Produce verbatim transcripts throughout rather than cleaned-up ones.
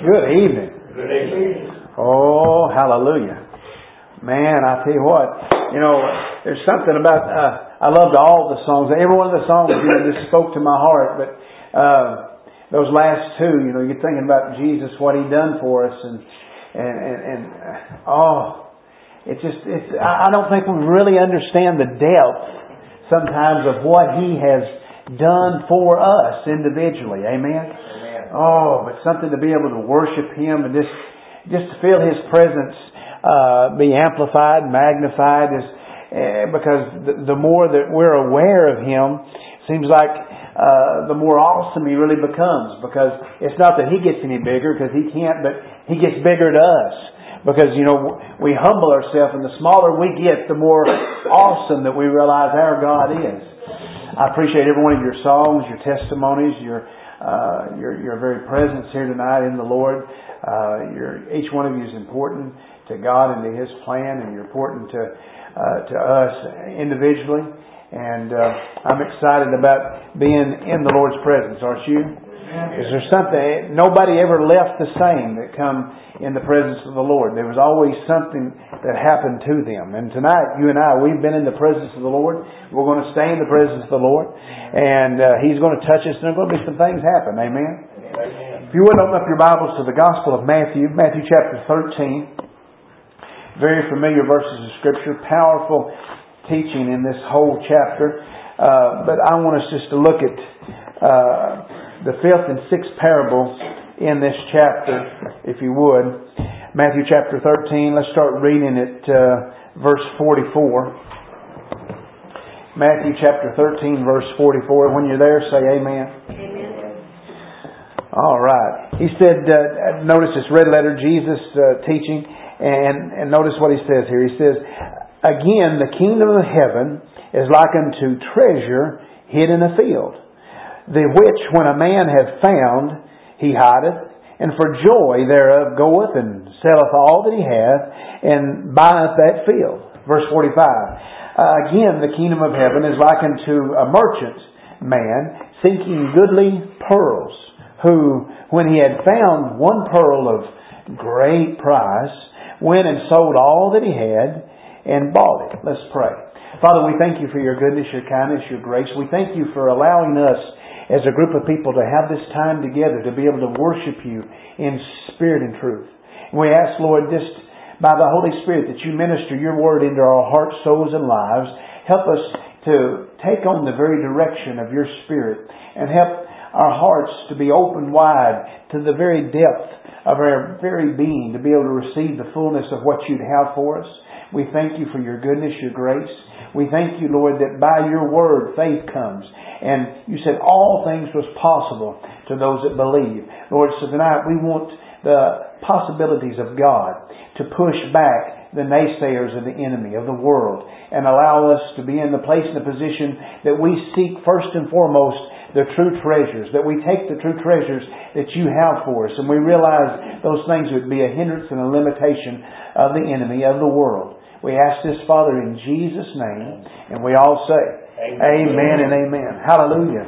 Good evening. Good evening. Oh, hallelujah. Man, I tell you what, you know, there's something about, uh, I loved all the songs. Every one of the songs, you know, just spoke to my heart. But uh, those last two, you know, you're thinking about Jesus, what He done for us. And, and, and, and oh, it's just, it's, I don't think we really understand the depth sometimes of what He has done for us individually. Amen? Oh, but something to be able to worship Him and just just to feel His presence uh, be amplified, magnified, is uh, because the, the more that we're aware of Him, it seems like uh, the more awesome He really becomes. Because it's not that He gets any bigger, because He can't, but He gets bigger to us. Because, you know, we humble ourselves, and the smaller we get, the more awesome that we realize our God is. I appreciate every one of your songs, your testimonies, your Uh, your, your very presence here tonight in the Lord. Uh, your, each one of you is important to God and to His plan, and you're important to uh, to us individually. And uh, I'm excited about being in the Lord's presence, aren't you? Is there something? Nobody ever left the same that come in the presence of the Lord. There was always something that happened to them. And tonight, you and I, we've been in the presence of the Lord. We're going to stay in the presence of the Lord. And uh, He's going to touch us, and there are going to be some things happen. Amen? Amen. If you would open up your Bibles to the Gospel of Matthew, Matthew chapter thirteen. Very familiar verses of Scripture. Powerful teaching in this whole chapter. Uh, but I want us just to look at uh, the fifth and sixth parables in this chapter, if you would. Matthew chapter thirteen. Let's start reading at uh, verse forty-four. Matthew chapter thirteen, verse forty-four. When you're there, say amen. Amen. All right. He said, uh, notice this red letter, Jesus uh, teaching, and, and notice what He says here. He says, again, the kingdom of heaven is like unto treasure hid in a field, the which when a man hath found, he hideth, and for joy thereof goeth and selleth all that he hath, and buyeth that field. Verse forty-five. Uh, again, the kingdom of heaven is like unto a merchant man seeking goodly pearls, who, when he had found one pearl of great price, went and sold all that he had and bought it. Let's pray. Father, we thank You for Your goodness, Your kindness, Your grace. We thank You for allowing us as a group of people to have this time together to be able to worship You in spirit and truth. And we ask, Lord, just by the Holy Spirit that You minister Your Word into our hearts, souls, and lives. Help us to take on the very direction of Your Spirit, and help our hearts to be open wide to the very depth of our very being, to be able to receive the fullness of what You'd have for us. We thank You for Your goodness, Your grace. We thank You, Lord, that by Your Word faith comes. And You said all things was possible to those that believe. Lord, so tonight we want the possibilities of God to push back the naysayers of the enemy, of the world, and allow us to be in the place and the position that we seek first and foremost the true treasures, that we take the true treasures that You have for us, and we realize those things would be a hindrance and a limitation of the enemy, of the world. We ask this, Father, in Jesus' name, and we all say, Amen, amen and amen. Hallelujah.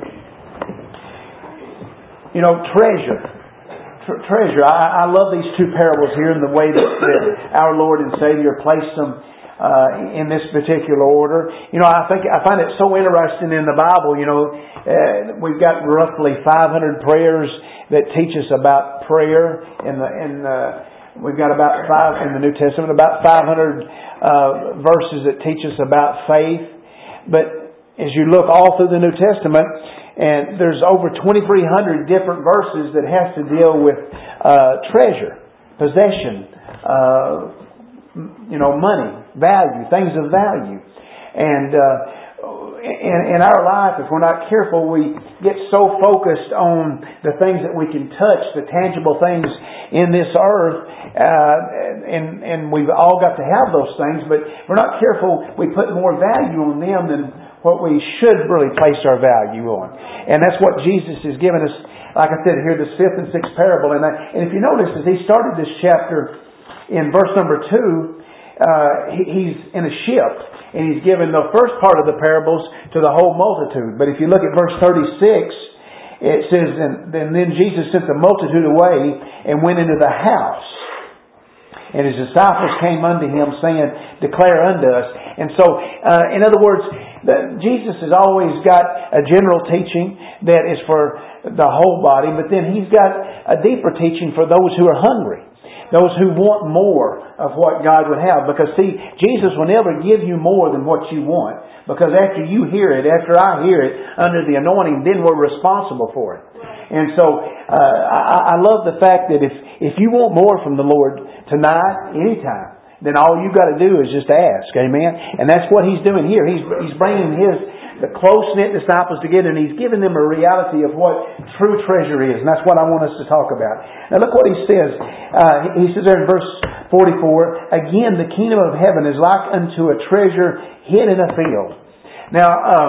You know, treasure. Treasure. I, I love these two parables here and the way that, that our Lord and Savior placed them uh, in this particular order. You know, I think I find it so interesting in the Bible. You know, uh, we've got roughly five hundred prayers that teach us about prayer. In the in the, we've got about five in the New Testament, about five hundred uh, verses that teach us about faith. But as you look all through the New Testament, and there's over twenty-three hundred different verses that has to deal with uh, treasure, possession, uh, you know, money, value, things of value. And uh, in, in our life, if we're not careful, we get so focused on the things that we can touch, the tangible things in this earth, uh, and, and we've all got to have those things, but if we're not careful, we put more value on them than what we should really place our value on. And that's what Jesus has given us, like I said, here, this fifth and sixth parable. And, I, and if you notice, as He started this chapter in verse number two, uh, he, He's in a ship, and He's given the first part of the parables to the whole multitude. But if you look at verse thirty-six, it says, and, and then Jesus sent the multitude away and went into the house. And His disciples came unto Him, saying, declare unto us. And so, uh, in other words, the, Jesus has always got a general teaching that is for the whole body, but then He's got a deeper teaching for those who are hungry. Those who want more of what God would have. Because see, Jesus will never give you more than what you want. Because after you hear it, after I hear it, under the anointing, then we're responsible for it. And so, uh, I, I love the fact that if, if you want more from the Lord tonight, anytime, then all you got to do is just ask. Amen? And that's what He's doing here. He's, He's bringing His the close-knit disciples together, and He's giving them a reality of what true treasure is. And that's what I want us to talk about. Now look what He says. Uh, he says there in verse forty-four, again, the kingdom of heaven is like unto a treasure hid in a field. Now, um,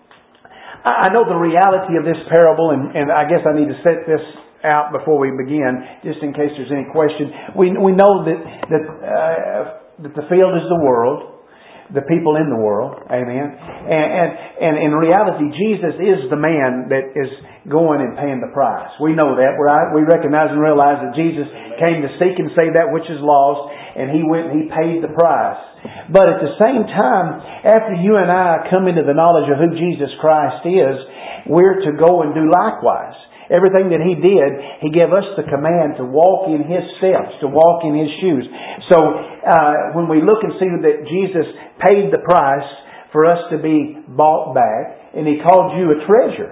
I know the reality of this parable, and, and I guess I need to set this out before we begin, just in case there's any question. We we know that that, uh, that the field is the world, the people in the world, amen. And, and and in reality, Jesus is the man that is going and paying the price. We know that. We're, we recognize and realize that Jesus came to seek and save that which is lost, and He went and He paid the price. But at the same time, after you and I come into the knowledge of who Jesus Christ is, we're to go and do likewise. Everything that He did, He gave us the command to walk in His steps, to walk in His shoes. So, uh, when we look and see that Jesus paid the price for us to be bought back, and He called you a treasure.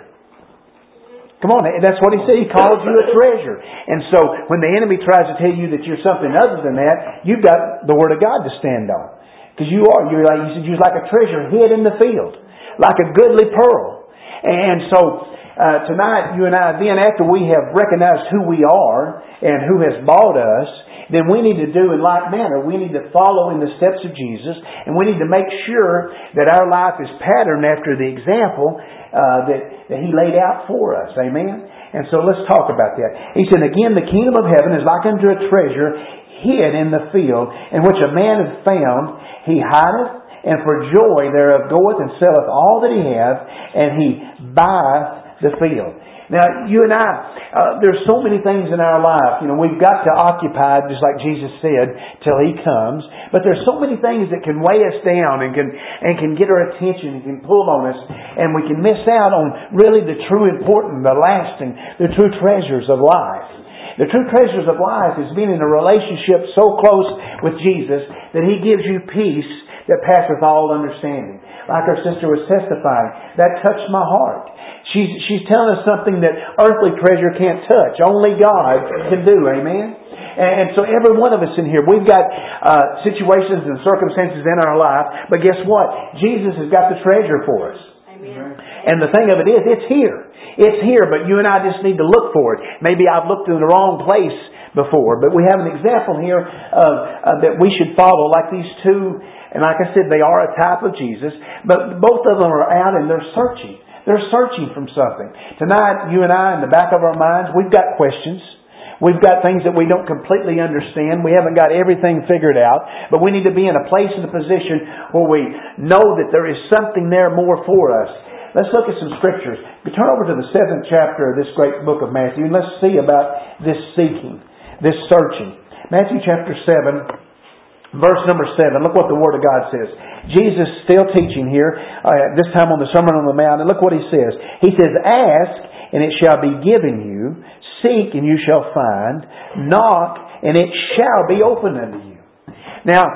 Come on, that's what He said. He called you a treasure. And so, when the enemy tries to tell you that you're something other than that, you've got the Word of God to stand on. Because you are, you're like, you said, you're like a treasure hid in the field. Like a goodly pearl. And so, Uh, tonight, you and I, then after we have recognized who we are and who has bought us, then we need to do in like manner. We need to follow in the steps of Jesus, and we need to make sure that our life is patterned after the example uh, that, that He laid out for us. Amen? And so let's talk about that. He said, again, the kingdom of heaven is like unto a treasure hid in the field, in which a man hath found, he hideth, and for joy thereof goeth and selleth all that he hath, and he buyeth the field. Now, you and I, uh, there's so many things in our life. You know, we've got to occupy, just like Jesus said, till He comes. But there's so many things that can weigh us down and can and can get our attention and can pull on us, and we can miss out on really the true important, the lasting, the true treasures of life. The true treasures of life is being in a relationship so close with Jesus that He gives you peace that passeth all understanding. Like our sister was testifying, that touched my heart. She's, she's telling us something that earthly treasure can't touch. Only God can do. Amen? And so every one of us in here, we've got uh, situations and circumstances in our life. But guess what? Jesus has got the treasure for us. Amen. And the thing of it is, it's here. It's here, but you and I just need to look for it. Maybe I've looked in the wrong place before. But we have an example here of, uh, that we should follow, like these two. And like I said, they are a type of Jesus. But both of them are out and they're searching. They're searching from something. Tonight, you and I, in the back of our minds, we've got questions. We've got things that we don't completely understand. We haven't got everything figured out. But we need to be in a place and a position where we know that there is something there more for us. Let's look at some scriptures. We turn over to the seventh chapter of this great book of Matthew, and let's see about this seeking, this searching. Matthew chapter seven. Verse number seven, look what the Word of God says. Jesus still teaching here, uh, this time on the Sermon on the Mount, and look what He says. He says, ask, and it shall be given you. Seek, and you shall find. Knock, and it shall be opened unto you. Now,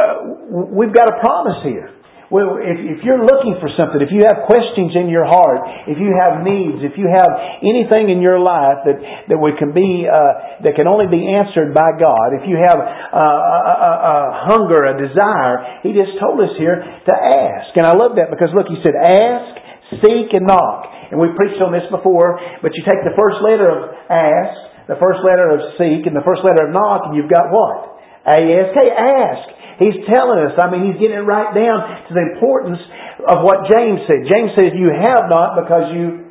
we've got a promise here. Well, if, if you're looking for something, if you have questions in your heart, if you have needs, if you have anything in your life that that we can be uh, that can only be answered by God, if you have uh, a, a, a hunger, a desire, He just told us here to ask. And I love that because look, He said, ask, seek, and knock. And we preached on this before, but you take the first letter of ask, the first letter of seek, and the first letter of knock, and you've got what? A S K, ask. He's telling us, I mean, He's getting it right down to the importance of what James said. James said, you have not because you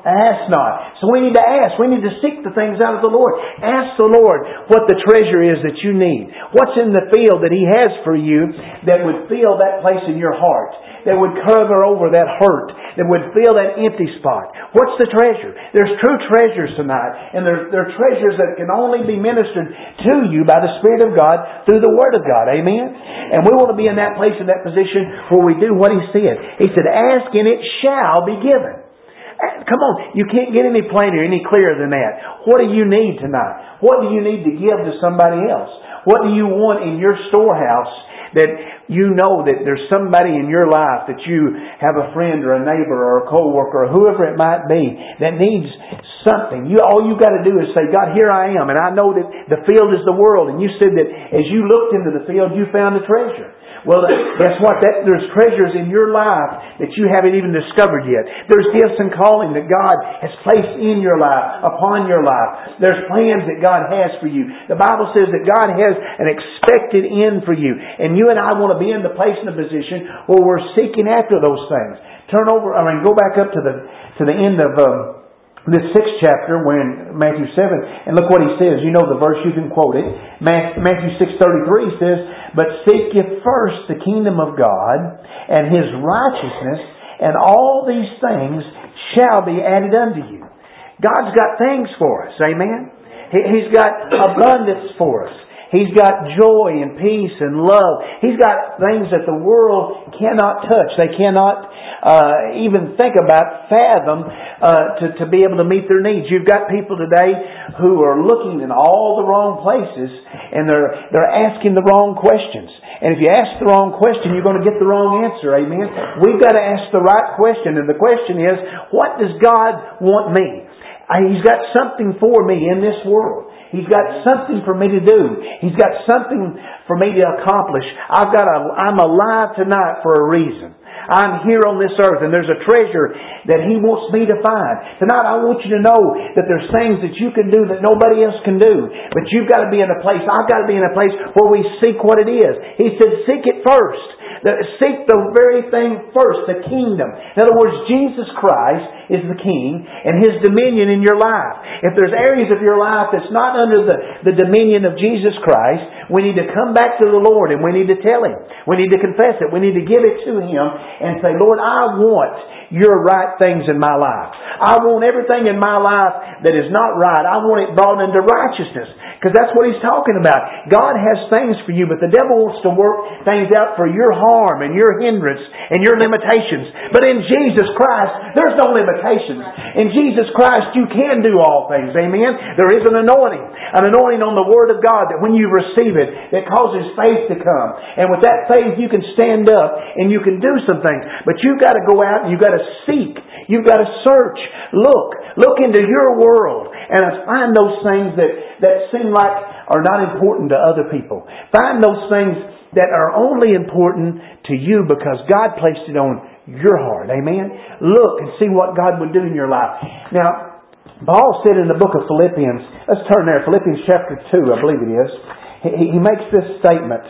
ask not. So we need to ask. We need to seek the things out of the Lord. Ask the Lord what the treasure is that you need. What's in the field that He has for you that would fill that place in your heart, that would cover over that hurt, that would fill that empty spot. What's the treasure? There's true treasures tonight, and there, there are treasures that can only be ministered to you by the Spirit of God through the Word of God. Amen? And we want to be in that place, in that position where we do what He said. He said, ask and it shall be given. Come on, you can't get any plainer, any clearer than that. What do you need tonight? What do you need to give to somebody else? What do you want in your storehouse that you know that there's somebody in your life that you have a friend or a neighbor or a co-worker or whoever it might be that needs something? You, all you got to do is say, God, here I am, and I know that the field is the world. And you said that as you looked into the field, you found a treasure. Well, guess what? That, there's treasures in your life that you haven't even discovered yet. There's gifts and calling that God has placed in your life, upon your life. There's plans that God has for you. The Bible says that God has an expected end for you. And you and I want to be in the place and the position where we're seeking after those things. Turn over, I mean, go back up to the, to the end of um, this sixth chapter, when Matthew seven, and look what He says. You know the verse, you can quote it. Matthew six thirty-three says, but seek ye first the kingdom of God and His righteousness, and all these things shall be added unto you. God's got things for us. Amen? He's got abundance for us. He's got joy and peace and love. He's got things that the world cannot touch. They cannot uh, even think about, fathom, uh, to, to be able to meet their needs. You've got people today who are looking in all the wrong places, and they're they're asking the wrong questions. And if you ask the wrong question, you're going to get the wrong answer. Amen? We've got to ask the right question. And the question is, what does God want me? He's got something for me in this world. He's got something for me to do. He's got something for me to accomplish. I've got a, I'm alive tonight for a reason. I'm here on this earth, and there's a treasure that He wants me to find. Tonight I want you to know that there's things that you can do that nobody else can do. But you've got to be in a place, I've got to be in a place where we seek what it is. He said, seek it first. Seek the very thing first, the kingdom. In other words, Jesus Christ is the King and His dominion in your life. If there's areas of your life that's not under the, the dominion of Jesus Christ, we need to come back to the Lord and we need to tell Him. We need to confess it. We need to give it to Him and say, Lord, I want your right things in my life. I want everything in my life that is not right. I want it brought into righteousness. Because that's what He's talking about. God has things for you, but the devil wants to work things out for your harm and your hindrance and your limitations. But in Jesus Christ, there's no limitations. In Jesus Christ, you can do all things. Amen? There is an anointing. An anointing on the Word of God that when you receive it, it causes faith to come. And with that faith, you can stand up and you can do some things. But you've got to go out and you've got to seek. You've got to search. Look. Look into your world and find those things that, that seem like are not important to other people. Find those things that are only important to you because God placed it on your heart. Amen? Look and see what God would do in your life. Now, Paul said in the book of Philippians, let's turn there, Philippians chapter two, I believe it is. He, he makes this statement.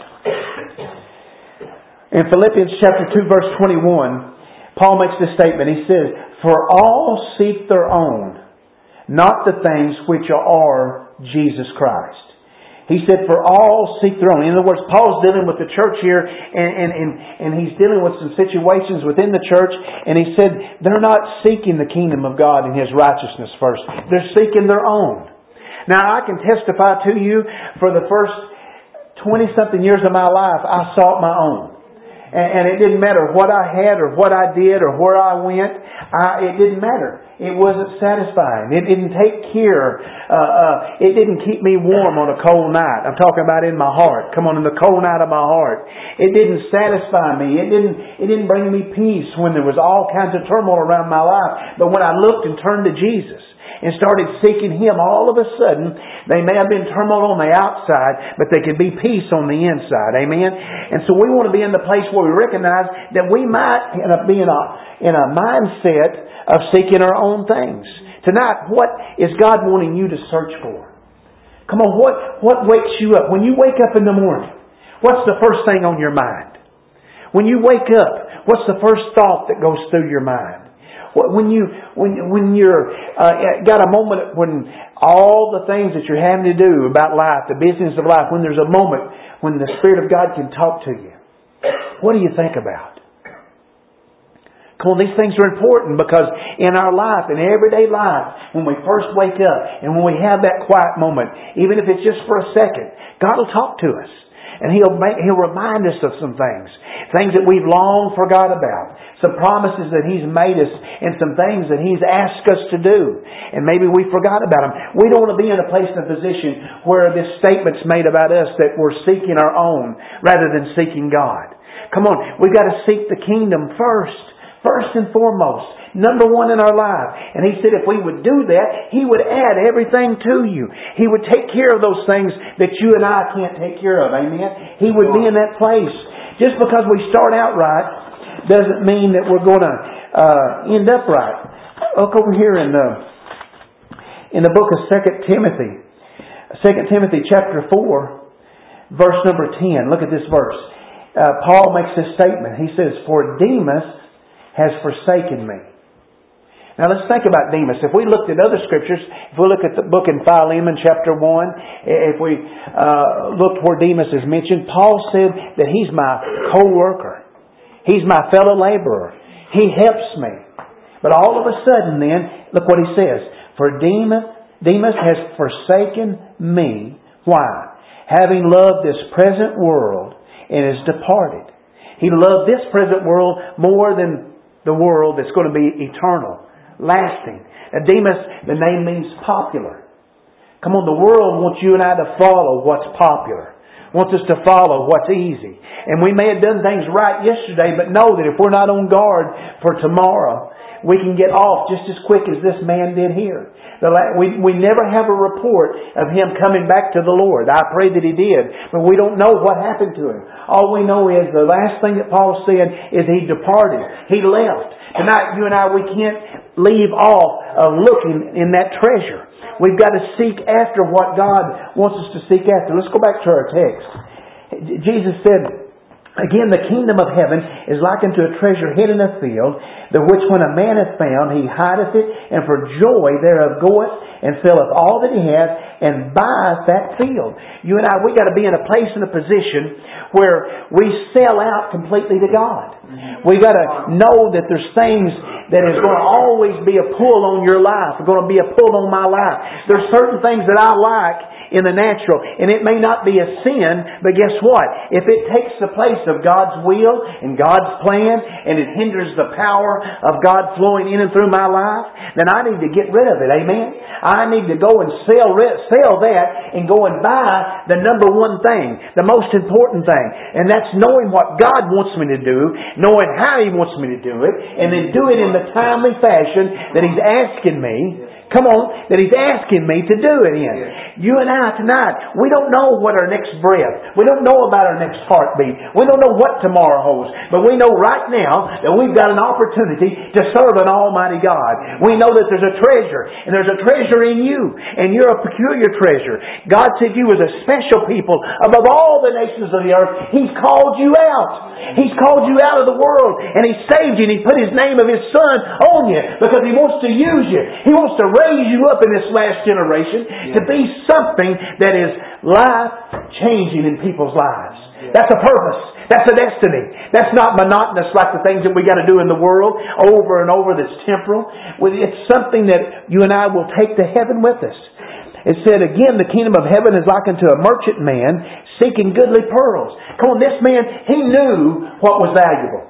In Philippians chapter two, verse twenty-one, Paul makes this statement. He says, for all seek their own, not the things which are Jesus Christ. He said, for all seek their own. In other words, Paul's dealing with the church here, and, and, and, and he's dealing with some situations within the church, and he said, they're not seeking the kingdom of God and His righteousness first. They're seeking their own. Now, I can testify to you, for the first twenty-something years of my life, I sought my own. And it didn't matter what I had or what I did or where I went. I, it didn't matter. It wasn't satisfying. It didn't take care. Uh, uh, it didn't keep me warm on a cold night. I'm talking about in my heart. Come on, in the cold night of my heart. It didn't satisfy me. It didn't, it didn't bring me peace when there was all kinds of turmoil around my life. But when I looked and turned to Jesus and started seeking Him, all of a sudden, they may have been turmoil on the outside, but they could be peace on the inside. Amen? And so we want to be in the place where we recognize that we might be in a, in a mindset of seeking our own things. Tonight, what is God wanting you to search for? Come on, what, what wakes you up? When you wake up in the morning, what's the first thing on your mind? When you wake up, what's the first thought that goes through your mind? When you when when you're uh, got a moment when all the things that you're having to do about life, the business of life, when there's a moment when the Spirit of God can talk to you, what do you think about? Come on, these things are important because in our life, in everyday life, when we first wake up and when we have that quiet moment, even if it's just for a second, God will talk to us. And He'll make, He'll remind us of some things. Things that we've long forgot about. Some promises that He's made us and some things that He's asked us to do. And maybe we forgot about them. We don't want to be in a place and a position where this statement's made about us that we're seeking our own rather than seeking God. Come on, we've got to seek the kingdom first. First and foremost. Number one in our life. And He said if we would do that, He would add everything to you. He would take care of those things that you and I can't take care of. Amen? He would be in that place. Just because we start out right doesn't mean that we're going to uh, end up right. Look over here in the, in the book of Second Timothy. Second Timothy chapter four, verse number ten. Look at this verse. Uh, Paul makes this statement. He says, "For Demas has forsaken me." Now let's think about Demas. If we looked at other scriptures, if we look at the book in Philemon chapter one, if we uh, looked where Demas is mentioned, Paul said that he's my co-worker. He's my fellow laborer. He helps me. But all of a sudden then, look what he says. "For Demas, Demas has forsaken me." Why? "Having loved this present world and is departed." He loved this present world more than the world that's going to be eternal, lasting. Now, Demas, the name means popular. Come on, the world wants you and I to follow what's popular. Wants us to follow what's easy. And we may have done things right yesterday, but know that if we're not on guard for tomorrow, we can get off just as quick as this man did here. We, we never have a report of him coming back to the Lord. I pray that he did, but we don't know what happened to him. All we know is the last thing that Paul said is he departed. He left. Tonight, you and I, we can't leave off of looking in that treasure. We've got to seek after what God wants us to seek after. Let's go back to our text. Jesus said, "Again, the kingdom of heaven is likened to a treasure hid in a field, the which when a man hath found, he hideth it, and for joy thereof goeth and selleth all that he hath, and buyeth that field." You and I, we got to be in a place and a position where we sell out completely to God. We got to know that there's things that is going to always be a pull on your life. It's going to be a pull on my life. There's certain things that I like in the natural, and it may not be a sin, but guess what? If it takes the place of God's will and God's plan, and it hinders the power of God flowing in and through my life, then I need to get rid of it. Amen? I need to go and sell sell that and go and buy the number one thing, the most important thing, and that's knowing what God wants me to do, knowing how He wants me to do it, and then do it in the timely fashion that He's asking me. Come on, that He's asking me to do it in. You and I tonight, we don't know what our next breath, we don't know about our next heartbeat, we don't know what tomorrow holds, but we know right now that we've got an opportunity to serve an Almighty God. We know that there's a treasure, and there's a treasure in you, and you're a peculiar treasure. God said you was a special people above all the nations of the earth. He's called you out. He's called you out of the world, and He saved you, and He put His name of His Son on you because He wants to use you. He wants to raise you up in this last generation to be something that is life-changing in people's lives. That's a purpose. That's a destiny. That's not monotonous like the things that we got to do in the world over and over that's temporal. It's something that you and I will take to heaven with us. It said, again, the kingdom of heaven is likened to a merchant man seeking goodly pearls. Come on, this man, he knew what was valuable.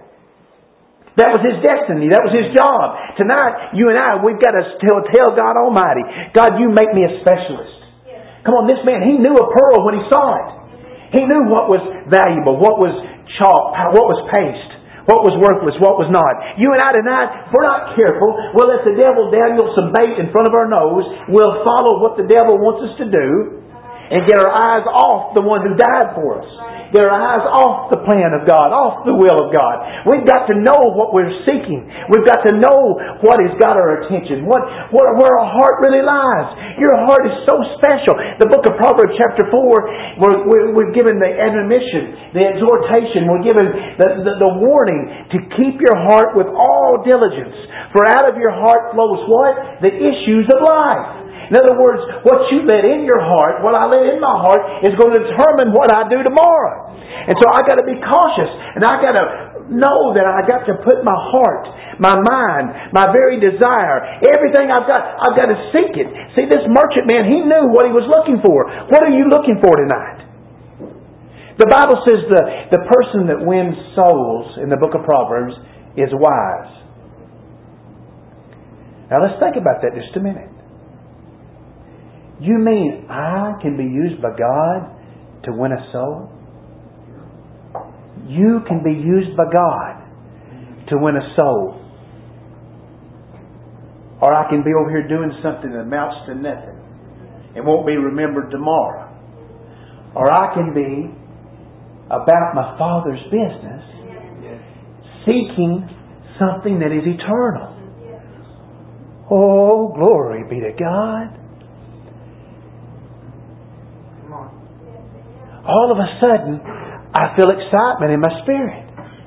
That was his destiny. That was his job. Tonight, you and I, we've got to tell, tell God Almighty, God, you make me a specialist. Come on, this man, he knew a pearl when he saw it. He knew what was valuable, what was chalk, what was paste, what was worthless, what was not. You and I tonight, if we're not careful, we'll let the devil dangle some bait in front of our nose. We'll follow what the devil wants us to do. and get our eyes off the one who died for us. Get our eyes off the plan of God, off the will of God. We've got to know what we're seeking. We've got to know what has got our attention, what, what where our heart really lies. Your heart is so special. The book of Proverbs chapter four, we're, we're, we're given the admonition, the exhortation, we're given the, the, the warning to keep your heart with all diligence. For out of your heart flows what? The issues of life. In other words, what you let in your heart, what I let in my heart, is going to determine what I do tomorrow. And so I got to be cautious, and I got to know that I got to put my heart, my mind, my very desire, everything I've got, I've got to seek it. See, this merchant man, he knew what he was looking for. What are you looking for tonight? The Bible says the, the person that wins souls in the book of Proverbs is wise. Now let's think about that just a minute. You mean I can be used by God to win a soul? You can be used by God to win a soul. Or I can be over here doing something that amounts to nothing and won't be remembered tomorrow. Or I can be about my Father's business, seeking something that is eternal. Oh, glory be to God. All of a sudden, I feel excitement in my spirit.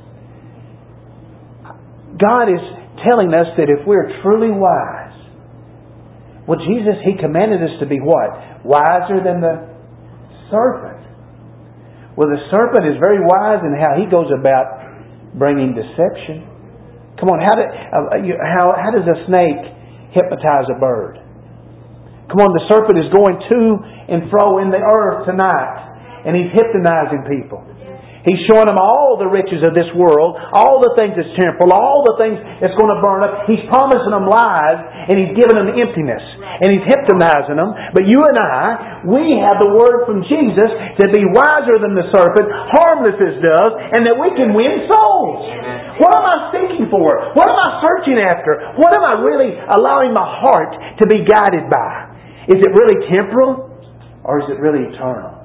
God is telling us that if we're truly wise, well, Jesus, He commanded us to be what? Wiser than the serpent. Well, the serpent is very wise in how he goes about bringing deception. Come on, how, do, uh, you, how, how does a snake hypnotize a bird? Come on, the serpent is going to and fro in the earth tonight. And he's hypnotizing people. He's showing them all the riches of this world, all the things that's temporal, all the things that's going to burn up. He's promising them lies, and He's giving them emptiness. And He's hypnotizing them. But you and I, we have the word from Jesus to be wiser than the serpent, harmless as doves, and that we can win souls. What am I seeking for? What am I searching after? What am I really allowing my heart to be guided by? Is it really temporal, or is it really eternal?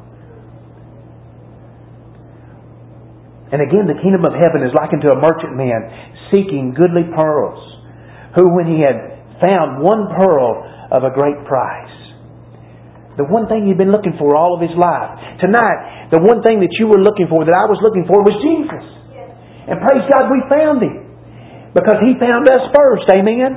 And again, the kingdom of heaven is likened to a merchant man seeking goodly pearls, who when he had found one pearl of a great price. The one thing he'd been looking for all of his life. Tonight, the one thing that you were looking for, that I was looking for, was Jesus. And praise God, we found Him. Because He found us first. Amen?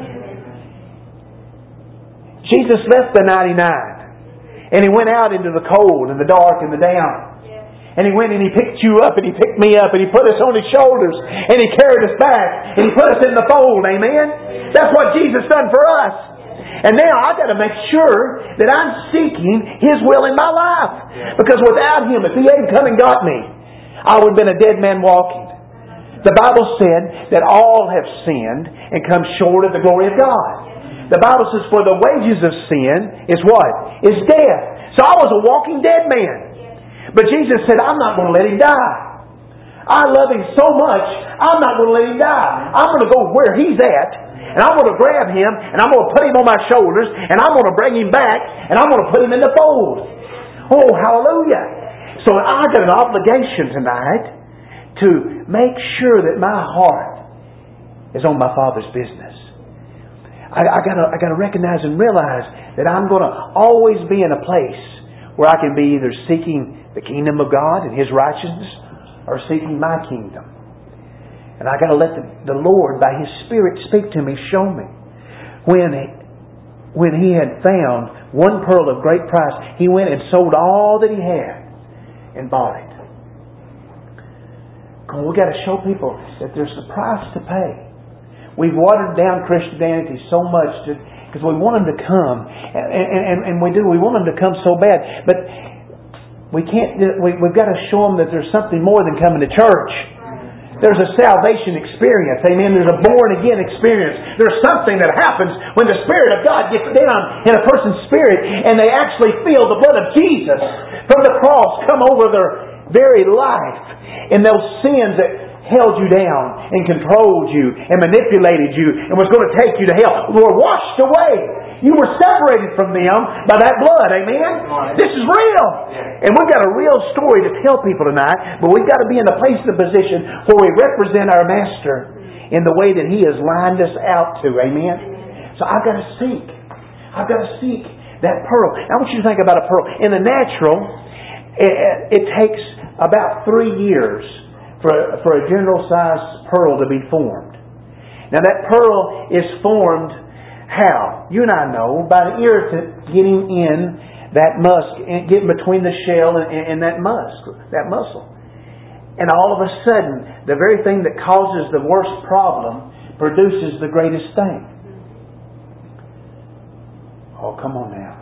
Jesus left the ninety-nine. And He went out into the cold and the dark and the damp. And He went and He picked you up and He picked me up and He put us on His shoulders and He carried us back and He put us in the fold. Amen? That's what Jesus done for us. And now I've got to make sure that I'm seeking His will in my life. Because without Him, if He hadn't come and got me, I would have been a dead man walking. The Bible said that all have sinned and come short of the glory of God. The Bible says, for the wages of sin is what? Is death. So I was a walking dead man. But Jesus said, I'm not going to let him die. I love him so much, I'm not going to let him die. I'm going to go where he's at, and I'm going to grab him, and I'm going to put him on my shoulders, and I'm going to bring him back, and I'm going to put him in the fold. Oh, hallelujah. So I got an obligation tonight to make sure that my heart is on my Father's business. I, I got I got to recognize and realize that I'm going to always be in a place where I can be either seeking the kingdom of God and His righteousness, or seeking my kingdom. And I got to let the, the Lord, by His Spirit, speak to me, show me. When he, when He had found one pearl of great price, He went and sold all that He had and bought it. We've got to show people that there's a price to pay. We've watered down Christianity so much to, because we want them to come, and, and, and we do. We want them to come so bad, but we can't. We, we've got to show them that there's something more than coming to church. There's a salvation experience. Amen. There's a born again experience. There's something that happens when the Spirit of God gets down in a person's spirit, and they actually feel the blood of Jesus from the cross come over their very life, and those sins that held you down and controlled you and manipulated you and was going to take you to hell were washed away. You were separated from them by that blood. Amen? This is real. And we've got a real story to tell people tonight, but we've got to be in a place and a position where we represent our Master in the way that He has lined us out to. Amen? So I've got to seek. I've got to seek that pearl. I want you to think about a pearl. In the natural, it, it takes about three years for, for a general-sized pearl to be formed. Now that pearl is formed how? You and I know by the irritant getting in that musk, getting between the shell and, and that musk, that muscle. And all of a sudden, the very thing that causes the worst problem produces the greatest thing. Oh, come on now.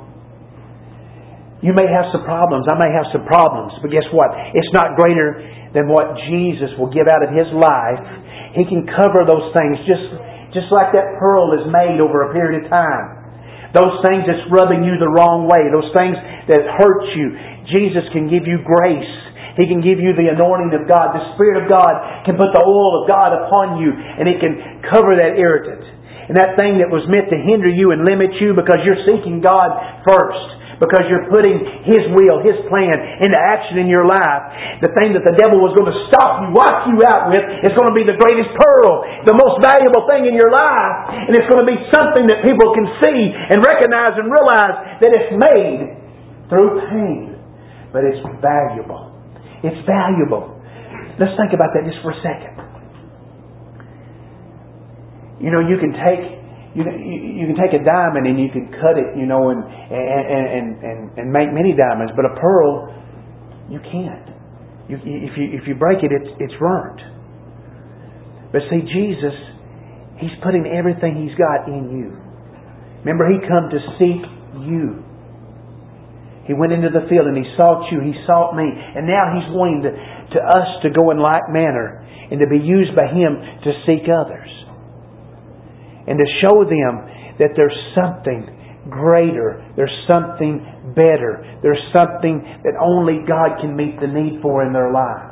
You may have some problems. I may have some problems. But guess what? It's not greater than what Jesus will give out of His life. He can cover those things just, just like that pearl is made over a period of time. Those things that's rubbing you the wrong way. Those things that hurt you. Jesus can give you grace. He can give you the anointing of God. The Spirit of God can put the oil of God upon you. And He can cover that irritant. And that thing that was meant to hinder you and limit you because you're seeking God first. Because you're putting His will, His plan into action in your life. The thing that the devil was going to stop you, lock you out with, is going to be the greatest pearl, the most valuable thing in your life. And it's going to be something that people can see and recognize and realize that it's made through pain. But it's valuable. It's valuable. Let's think about that just for a second. You know, you can take... You, you can take a diamond and you can cut it, you know, and and, and, and, and make many diamonds. But a pearl, you can't. You, if you if you break it, it's it's burnt. But see, Jesus, He's putting everything He's got in you. Remember, He come to seek you. He went into the field and He sought you. He sought me, and now He's wanting to, to us to go in like manner and to be used by Him to seek others. And to show them that there's something greater. There's something better. There's something that only God can meet the need for in their life.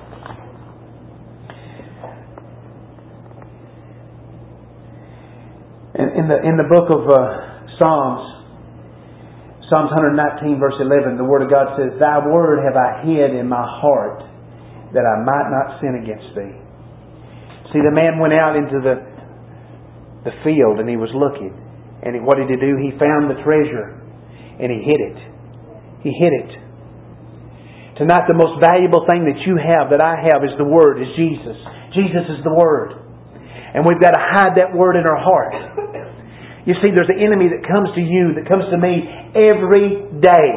In, in the in the book of uh, Psalms, Psalms one nineteen verse eleven, the Word of God says, "Thy word have I hid in my heart, that I might not sin against Thee." See, the man went out into the the field and he was looking. And what did he do? He found the treasure and he hid it. He hid it. Tonight the most valuable thing that you have, that I have, is the Word, is Jesus. Jesus is the Word. And we've got to hide that Word in our heart. You see, there's an enemy that comes to you, that comes to me every day.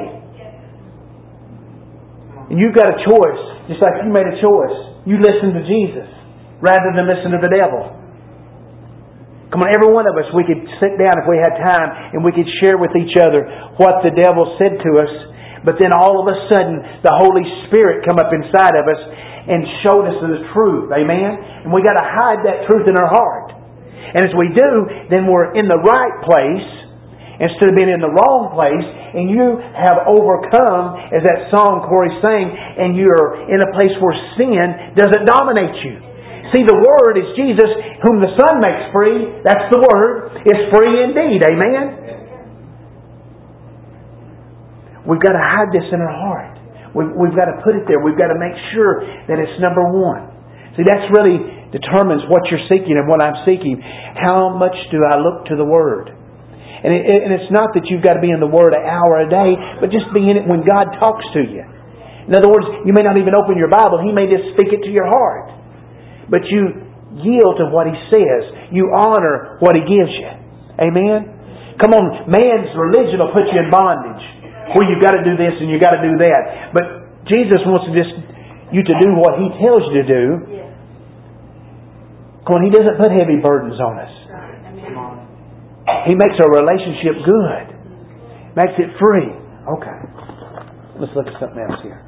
And you've got a choice, just like you made a choice. You listen to Jesus rather than listen to the devil. Come on, every one of us, we could sit down if we had time and we could share with each other what the devil said to us. But then all of a sudden, the Holy Spirit come up inside of us and showed us the truth. Amen? And we got to hide that truth in our heart. And as we do, then we're in the right place instead of being in the wrong place. And you have overcome, as that song Corey sang, and you're in a place where sin doesn't dominate you. See, the Word is Jesus, whom the Son makes free. That's the Word. It's free indeed. Amen? We've got to hide this in our heart. We've, we've got to put it there. We've got to make sure that it's number one. See, that's really determines what you're seeking and what I'm seeking. How much do I look to the Word? And, it, and it's not that you've got to be in the Word an hour a day, but just be in it when God talks to you. In other words, you may not even open your Bible. He may just speak it to your heart. But you yield to what He says. You honor what He gives you. Amen? Come on, man's religion will put you in bondage. Where you've got to do this and you've got to do that. But Jesus wants to just you to do what He tells you to do. Come on, He doesn't put heavy burdens on us. He makes our relationship good. Makes it free. Okay. Let's look at something else here.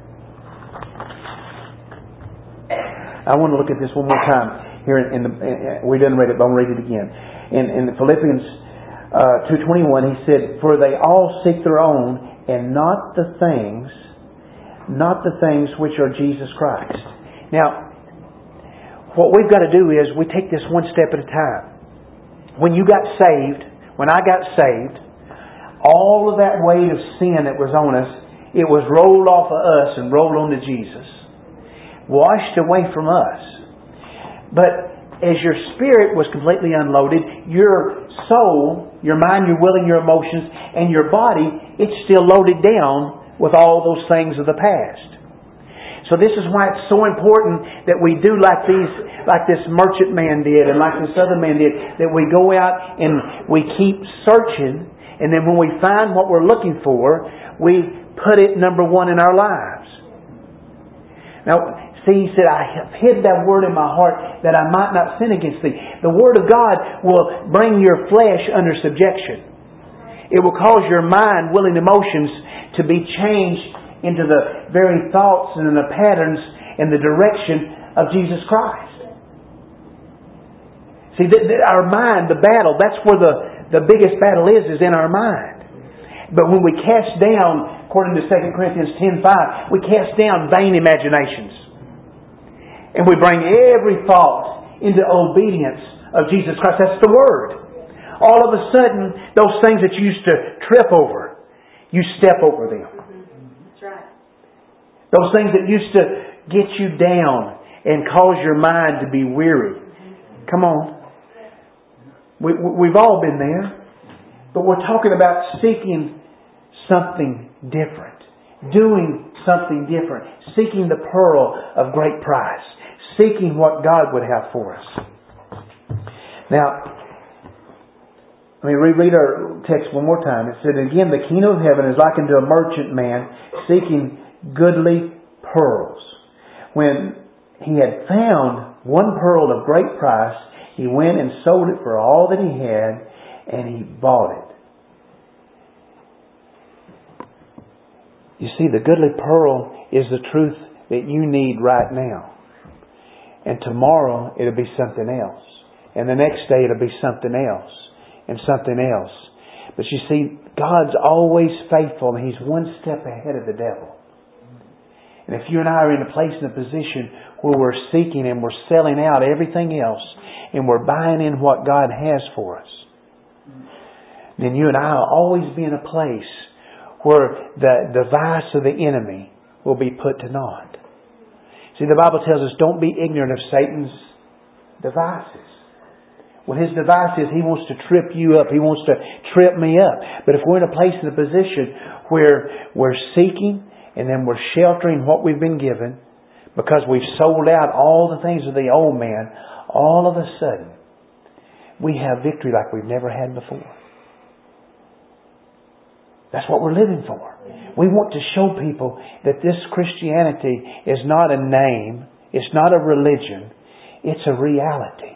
I want to look at this one more time. Here in the, we didn't read it, but I'll read it again. In, in Philippians uh, two twenty-one, he said, "For they all seek their own, and not the things, not the things which are Jesus Christ." Now, what we've got to do is we take this one step at a time. When you got saved, when I got saved, all of that weight of sin that was on us, it was rolled off of us and rolled onto Jesus. Washed away from us. But as your spirit was completely unloaded, your soul, your mind, your will, and your emotions, and your body, it's still loaded down with all those things of the past. So this is why it's so important that we do like these, like this merchant man did, and like this other man did, that we go out and we keep searching, and then when we find what we're looking for, we put it number one in our lives. Now, see, he said, I have hid that word in my heart that I might not sin against thee. The Word of God will bring your flesh under subjection. It will cause your mind, will, and emotions to be changed into the very thoughts and the patterns and the direction of Jesus Christ. See, th- th- our mind, the battle, that's where the, the biggest battle is, is in our mind. But when we cast down, according to Second Corinthians ten five, we cast down vain imaginations. And we bring every thought into obedience of Jesus Christ. That's the Word. All of a sudden, those things that you used to trip over, you step over them. That's right. Those things that used to get you down and cause your mind to be weary. Come on. We, we've all been there. But we're talking about seeking something different. Doing something different. Seeking the pearl of great price. Seeking what God would have for us. Now, let me reread our text one more time. It said, again, the kingdom of heaven is likened to a merchant man seeking goodly pearls. When he had found one pearl of great price, he went and sold it for all that he had, and he bought it. You see, the goodly pearl is the truth that you need right now. And tomorrow it'll be something else. And the next day it'll be something else. And something else. But you see, God's always faithful, and He's one step ahead of the devil. And if you and I are in a place and a position where we're seeking and we're selling out everything else, and we're buying in what God has for us, then you and I will always be in a place where the device of the enemy will be put to naught. See, the Bible tells us, don't be ignorant of Satan's devices. Well, his device is he wants to trip you up. He wants to trip me up. But if we're in a place and a position where we're seeking and then we're sheltering what we've been given because we've sold out all the things of the old man, all of a sudden we have victory like we've never had before. That's what we're living for. We want to show people that this Christianity is not a name. It's not a religion. It's a reality.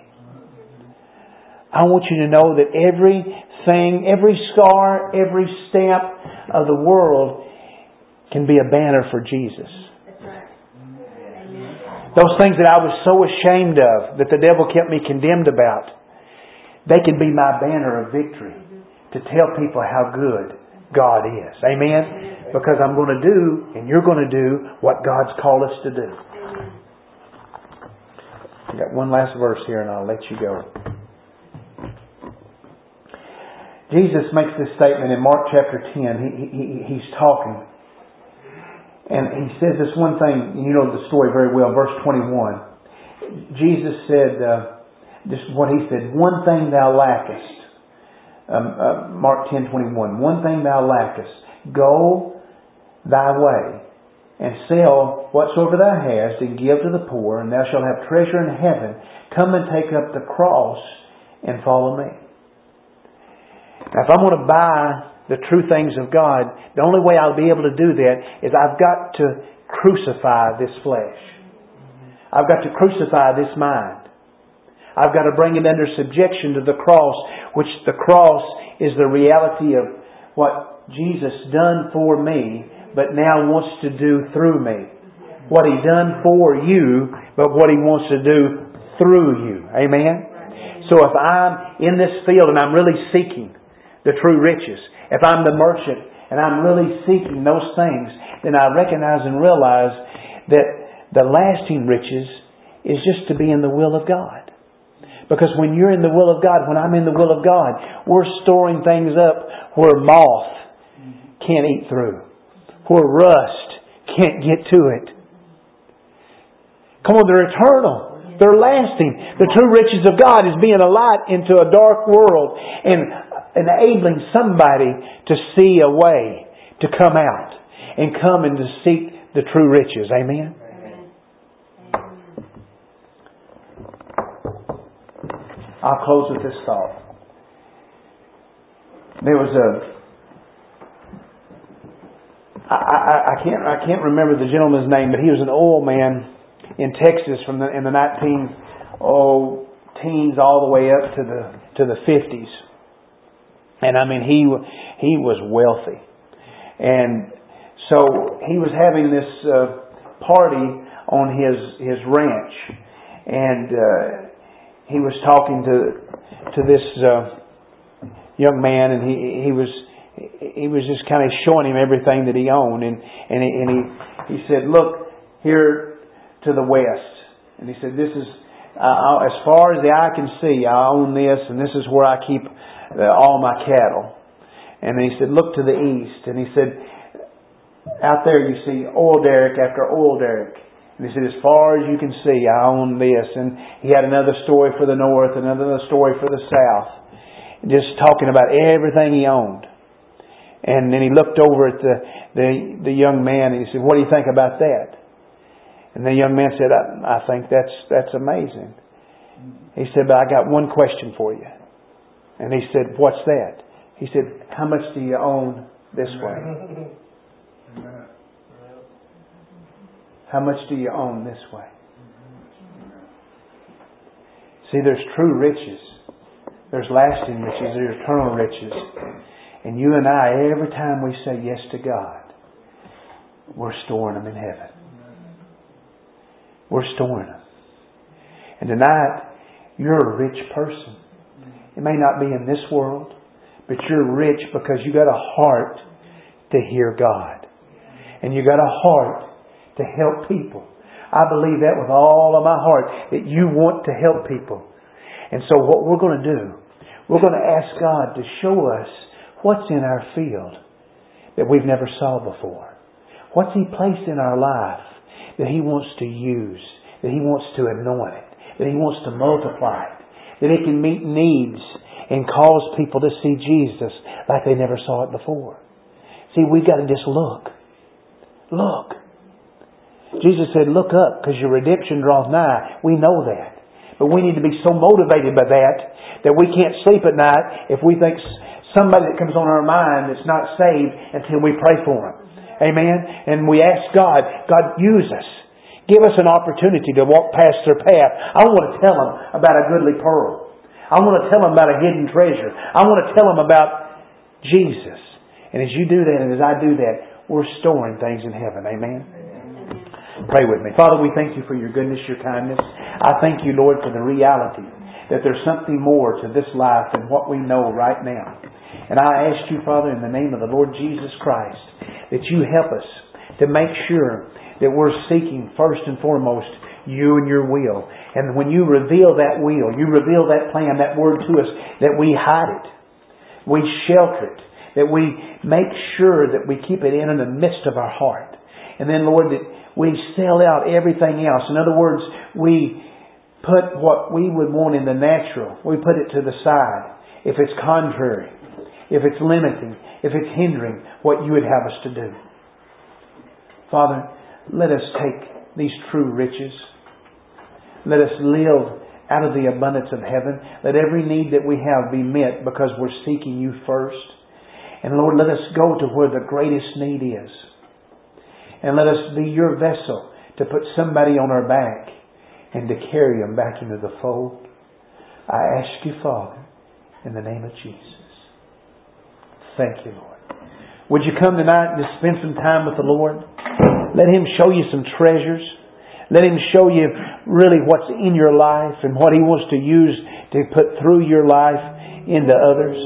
I want you to know that everything, every scar, every stamp of the world can be a banner for Jesus. That's right. Those things that I was so ashamed of, that the devil kept me condemned about, they can be my banner of victory to tell people how good God is. Amen? Because I'm going to do, and you're going to do, what God's called us to do. I've got one last verse here and I'll let you go. Jesus makes this statement in Mark chapter ten. He, he, he's talking. And he says this one thing, and you know the story very well, verse twenty-one. Jesus said, uh, this is what He said, one thing thou lackest. Um, uh, Mark ten twenty-one. One thing thou lackest. Go thy way and sell whatsoever thou hast and give to the poor, and thou shalt have treasure in heaven. Come and take up the cross and follow me. Now, if I want to buy the true things of God, the only way I'll be able to do that is I've got to crucify this flesh. I've got to crucify this mind. I've got to bring it under subjection to the cross, which the cross is the reality of what Jesus done for me, but now wants to do through me. What He done for you, but what He wants to do through you. Amen? So if I'm in this field and I'm really seeking the true riches, if I'm the merchant and I'm really seeking those things, then I recognize and realize that the lasting riches is just to be in the will of God. Because when you're in the will of God, when I'm in the will of God, we're storing things up where moth can't eat through, where rust can't get to it. Come on, they're eternal. They're lasting. The true riches of God is being a light into a dark world and enabling somebody to see a way to come out and come and to seek the true riches. Amen? Amen. I'll close with this thought. There was a I, I, I can't I can't remember the gentleman's name, but he was an oil man in Texas from the in the nineteen oh teens all the way up to the to the fifties, and I mean he he was wealthy, and so he was having this uh, party on his his ranch, and uh, he was talking to to this uh, young man, and he he was he was just kind of showing him everything that he owned, and and he, and he he said, "Look here to the west," and he said, "This is uh, as far as the eye can see. I own this, and this is where I keep uh, all my cattle." And then he said, "Look to the east," and he said, "Out there you see oil derrick after oil derrick." And he said, "As far as you can see, I own this." And he had another story for the north, another story for the south, just talking about everything he owned. And then he looked over at the the, the young man, and he said, "What do you think about that?" And the young man said, I, I think that's that's amazing. He said, "But I got one question for you." And he said, "What's that?" He said, "How much do you own this way? How much do you own this way?" See, there's true riches. There's lasting riches. There's eternal riches. And you and I, every time we say yes to God, we're storing them in heaven. We're storing them. And tonight, you're a rich person. It may not be in this world, but you're rich because you got a heart to hear God. And you got a heart to help people. I believe that with all of my heart, that you want to help people. And so what we're going to do, we're going to ask God to show us what's in our field that we've never saw before. What's He placed in our life that He wants to use, that He wants to anoint it, that He wants to multiply it, that it can meet needs and cause people to see Jesus like they never saw it before. See, we've got to just look. Look. Jesus said, "Look up, because your redemption draws nigh." We know that. But we need to be so motivated by that that we can't sleep at night if we think somebody that comes on our mind that's not saved until we pray for them. Amen? And we ask God, God, use us. Give us an opportunity to walk past their path. I want to tell them about a goodly pearl. I want to tell them about a hidden treasure. I want to tell them about Jesus. And as you do that, and as I do that, we're storing things in heaven. Amen? Amen. Pray with me. Father, we thank You for Your goodness, Your kindness. I thank You, Lord, for the reality that there's something more to this life than what we know right now. And I ask You, Father, in the name of the Lord Jesus Christ, that You help us to make sure that we're seeking first and foremost You and Your will. And when You reveal that will, You reveal that plan, that word to us, that we hide it, we shelter it, that we make sure that we keep it in in the midst of our heart. And then, Lord, that we sell out everything else. In other words, we put what we would want in the natural, we put it to the side. If it's contrary, if it's limiting, if it's hindering what You would have us to do. Father, let us take these true riches. Let us live out of the abundance of heaven. Let every need that we have be met because we're seeking You first. And Lord, let us go to where the greatest need is. And let us be Your vessel to put somebody on our back and to carry them back into the fold. I ask You, Father, in the name of Jesus. Thank You, Lord. Would you come tonight and just spend some time with the Lord? Let Him show you some treasures. Let Him show you really what's in your life and what He wants to use to put through your life into others.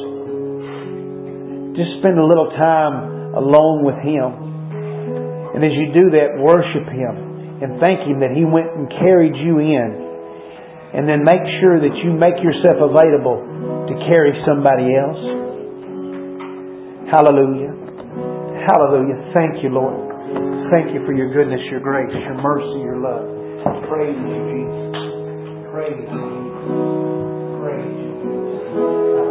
Just spend a little time alone with Him. And as you do that, worship Him. and thank Him that He went and carried you in. And then make sure that you make yourself available to carry somebody else. Hallelujah. Hallelujah. Thank you, Lord. Thank you for your goodness, your grace, your mercy, your love. Praise you, Jesus. Praise you, Jesus. Praise you, Jesus.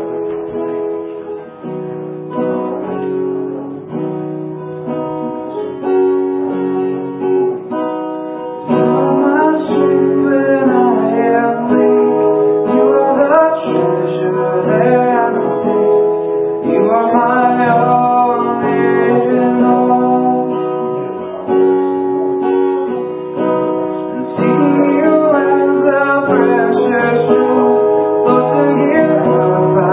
Precious, Lord, to give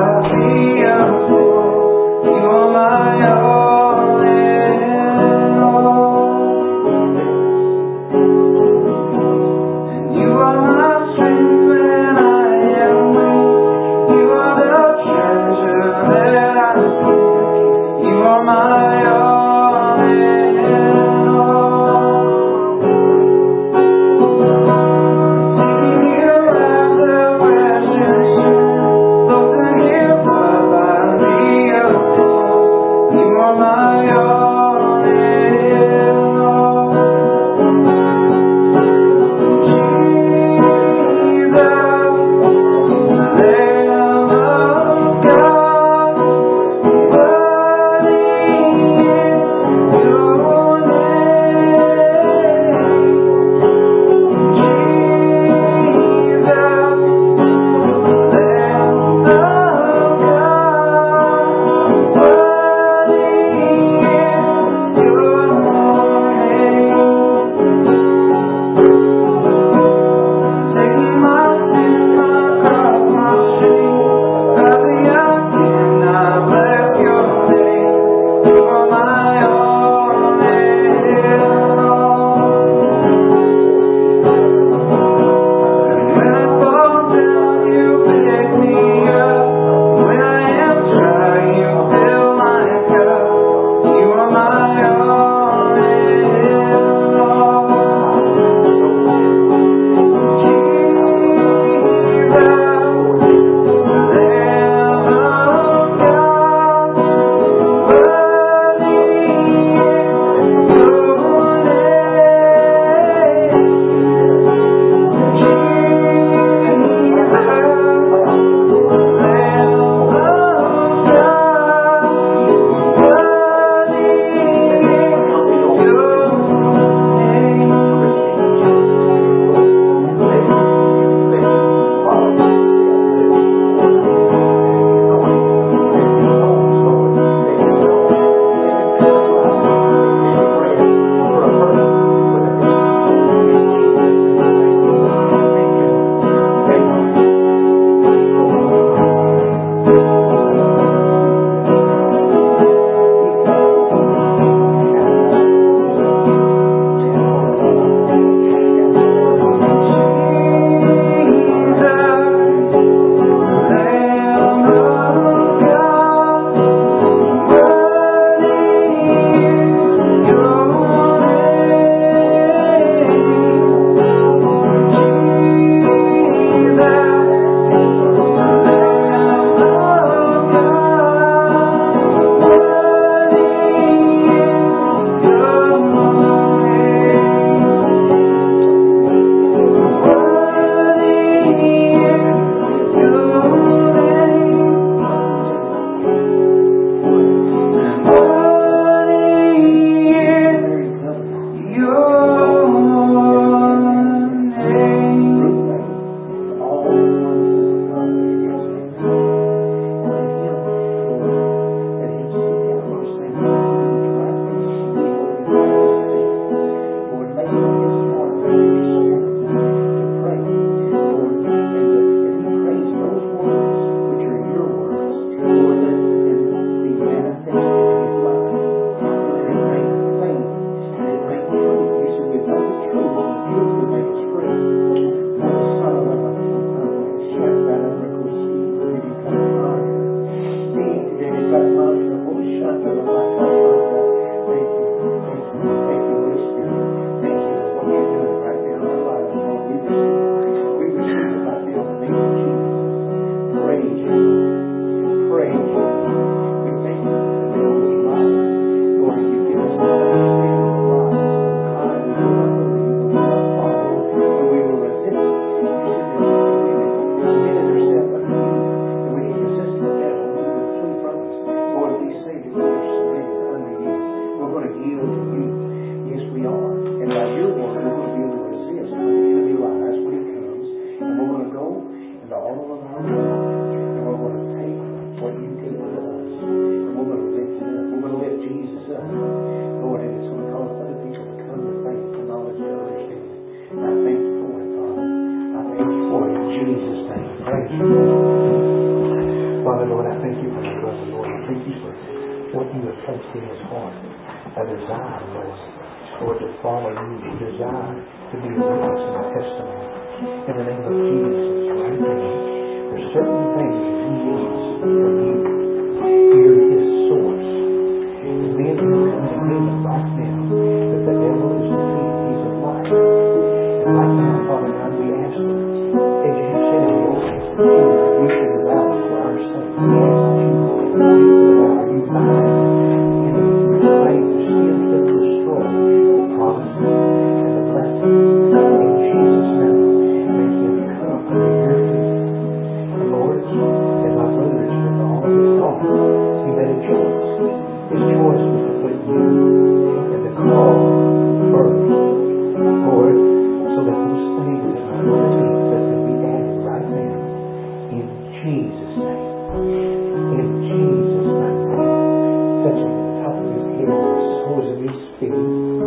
your word, we're going to be able to resist when the enemy lies when it comes. And we're going to go into all of our world. And we're going to take what you gave to us. And we're going to lift it up. We're going to lift Jesus up. Lord, and it's going to cause other people to come to faith and knowledge and understanding. And I thank you for it, Father. I thank you for it in Jesus' name. Praise you, Lord. Father, Lord, I thank you for my brother, Lord. I thank you for what you have placed in his heart. A desire, Lord, Lord, to follow you. A desire to be a witness and a testimony. In the name of Jesus, right now, there's certain things he needs from you. You're his source. And men who come to agreement right now that the devil is defeated. He's a liar. And right now, Father God, we ask you, as you said in the Old Testament, you rebuked the devourer for our sake. We ask that you rebuke the devourer. You bind and you pray to steal, kill, destroy the promises and the blessings. In Jesus' name, make him come under your feet. And Lord, as my brother is with all of his thoughts, he made a choice. His choice was to put you and the call first, Lord, so that those things that my brother needs that can be added right now. In Jesus' name. In Jesus' name. Touch him at the top of his head and the soles of his feet.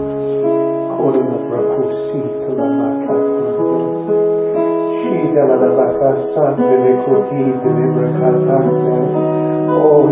Oh,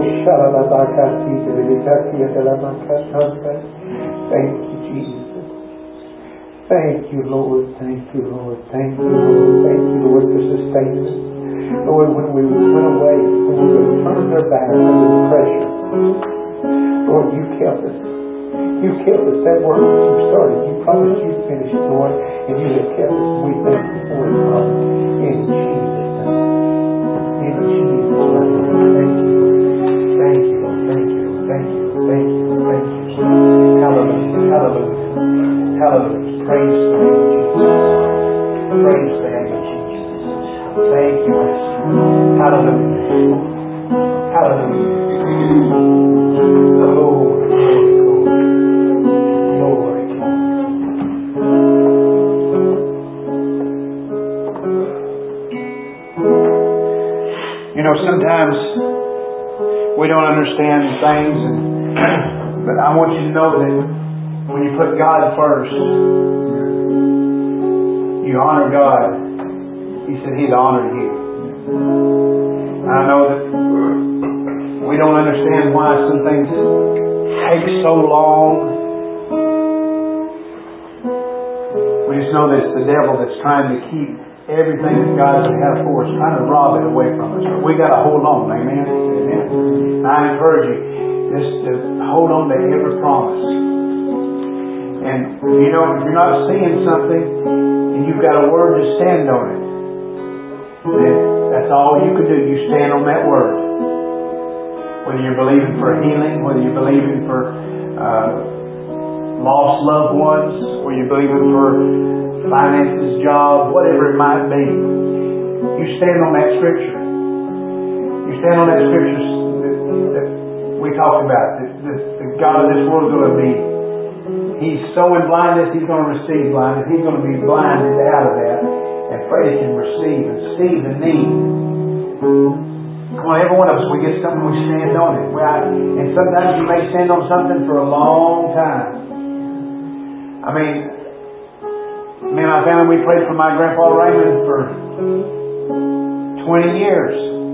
thank you, Jesus. Thank you, Lord. Thank you, Lord. Thank you, Lord. Thank you, Lord, for sustaining us. Lord, when we went away, when we would have turned our back under the pressure, Lord, you kept us. You kept us. That work that you started, you promised you'd finish it, Lord, and you have kept us. And we thank you for it, Father. In Jesus' name. In Jesus' name. Thank you. Thank you, Lord. Thank you, Lord. Thank you, Lord. Thank you, Lord. Thank you. Hallelujah. Hallelujah. Hallelujah. Praise the name of Jesus. Praise the name of Jesus. Thank you, Master. Hallelujah. Hallelujah. Glory, glory, glory. Glory, glory. You know, sometimes we don't understand things, and but I want you to know that when you put God first, you honor God. He said He'd honor you. I know that we don't understand why some things take so long. We just know that it's the devil that's trying to keep everything that God has had for us, trying to rob it away from us. But we got to hold on. Amen? Amen. And I encourage you just to hold on to every promise. And you know, if you're not seeing something and you've got a word to stand on it, then that's all you can do. You stand on that word. Whether you're believing for healing, whether you're believing for uh, lost loved ones, or you're believing for finances, job, whatever it might be, you stand on that scripture. You stand on that scripture that, that we talked about. That, that the God of this world is going to be, He's sowing blindness, He's going to receive blindness. He's going to be blinded out of that, and pray He can receive and see the need. Come on, every one of us, we get something, we stand on it. We, I, and sometimes you may stand on something for a long time. I mean, me and my family, we prayed for my grandpa Raymond for twenty years.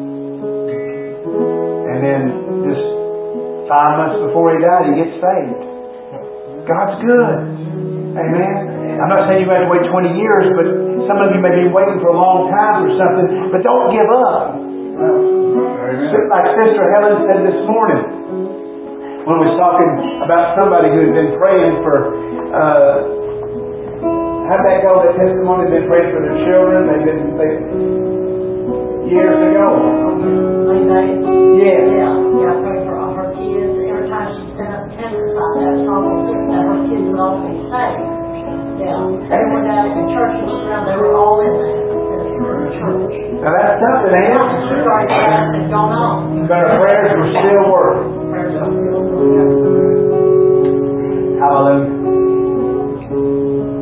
And then just five months before he died, he gets saved. God's good. Amen. I'm not saying you have to wait twenty years, but some of you may be waiting for a long time for something, but don't give up. Like Sister Helen said this morning, when we was talking about somebody who had been praying for, uh, how'd that go? That testimony, they've been praying for their children. They've been, they, years ago. Yeah. Yeah. Yeah, I prayed for all her kids. Every time she sent up testified, that was probably that her kids would all be saved. Yeah. They were down in the church and looked around, they were all in there. Church. Now that's something, ain't it? She's already passed and gone on. But our prayers were still working. Prayers are still working. Hallelujah.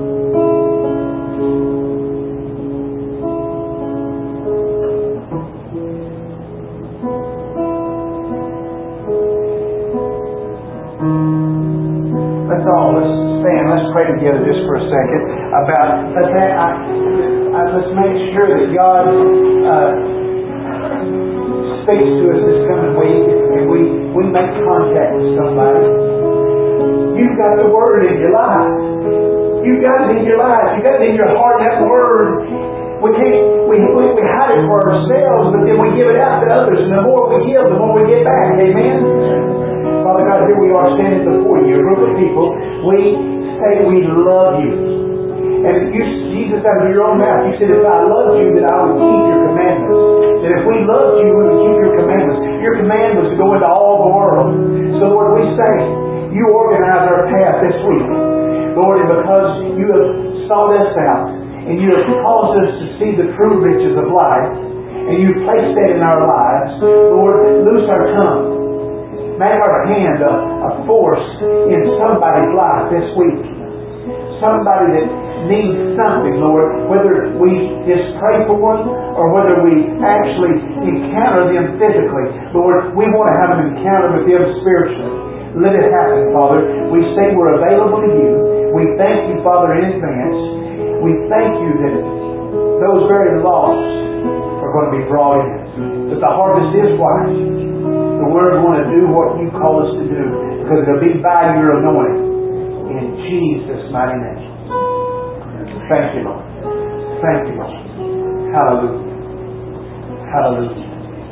together just for a second about let's, have, I, I, let's make sure that God uh, speaks to us this coming week, and we, we make contact with somebody. You've got the Word in your life. You've got it in your life. You've got it in your heart, that Word. We can't, we, we, we hide it for ourselves, but then we give it out to others. And the more we give, the more we get back. Amen? Father God, here we are standing before you, a group of people. We say we love you. And you, Jesus, out of your own mouth, you said, if I loved you, then I would keep your commandments. That if we loved you, we would keep your commandments. Your command was to go into all the world. So Lord, we say, you organize our path this week. Lord, and because you have sought us out, and you have caused us to see the true riches of life, and you've placed that in our lives, Lord, loose our tongue. Make our hand a, a force in somebody's life this week. Somebody that needs something, Lord, whether we just pray for them or whether we actually encounter them physically. Lord, we want to have an encounter with them spiritually. Let it happen, Father. We say we're available to you. We thank you, Father, in advance. We thank you that those very lost are going to be brought in. That the harvest is white. And we're going to do what you call us to do, because it'll be by your anointing. In Jesus' mighty name. Thank you, Lord. Thank you, Lord. Hallelujah. Hallelujah.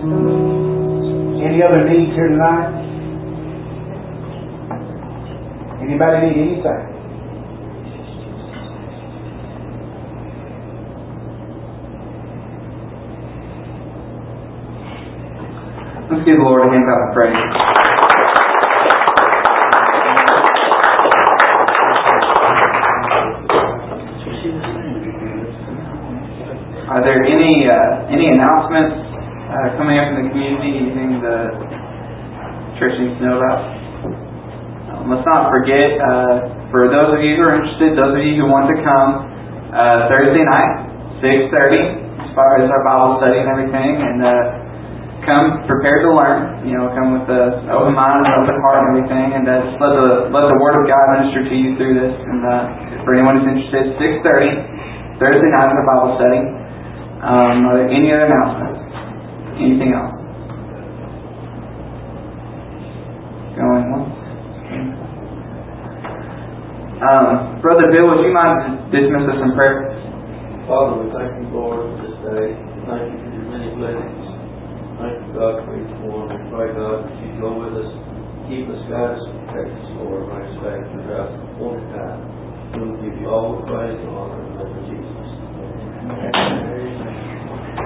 Any other needs here tonight? Anybody need anything? Let's give the Lord a hand clap of praise. Are there any uh, any announcements uh, coming up in the community you think the church needs to know about? Um, let's not forget, uh, for those of you who are interested, those of you who want to come, uh, Thursday night, six thirty, as far as our Bible study and everything, and uh, come prepared to learn. You know, come with an open mind and open heart and everything, and uh, just let the let the Word of God minister to you through this. And uh, for anyone who's interested, six thirty, Thursday night is our Bible study. Um, are there any other announcements? Anything else? Going once. Um, Brother Bill, would you mind dismiss us in prayer? Father, we thank you, Lord, for this day. Thank you for your many blessings. Thank you, God, for each one. We pray, God, that you go with us, keep us, guide us, and protect us, Lord, right back throughout the appointed time. We will give you all the praise and honor in the name of Jesus. Amen.